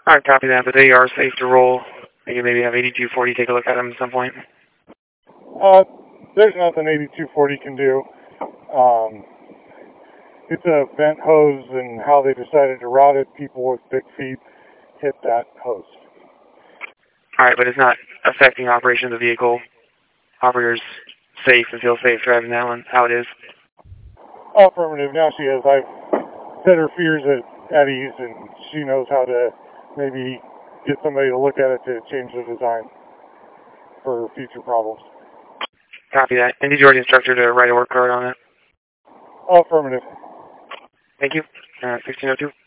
Alright, copy that, but they are safe to roll. You can maybe have 8240 take a look at them at some point. There's nothing 8240 can do. It's a vent hose, and how they decided to route it, people with big feet hit that hose. Alright, but it's not affecting operation of the vehicle. Operator's safe and feel safe driving that one, how it is. Affirmative. Now she is. I've set her fears at ease, and she knows how to maybe get somebody to look at it to change the design for future problems. Copy that. And did you already instruct her to write a work card on it? Affirmative. Thank you. 1602.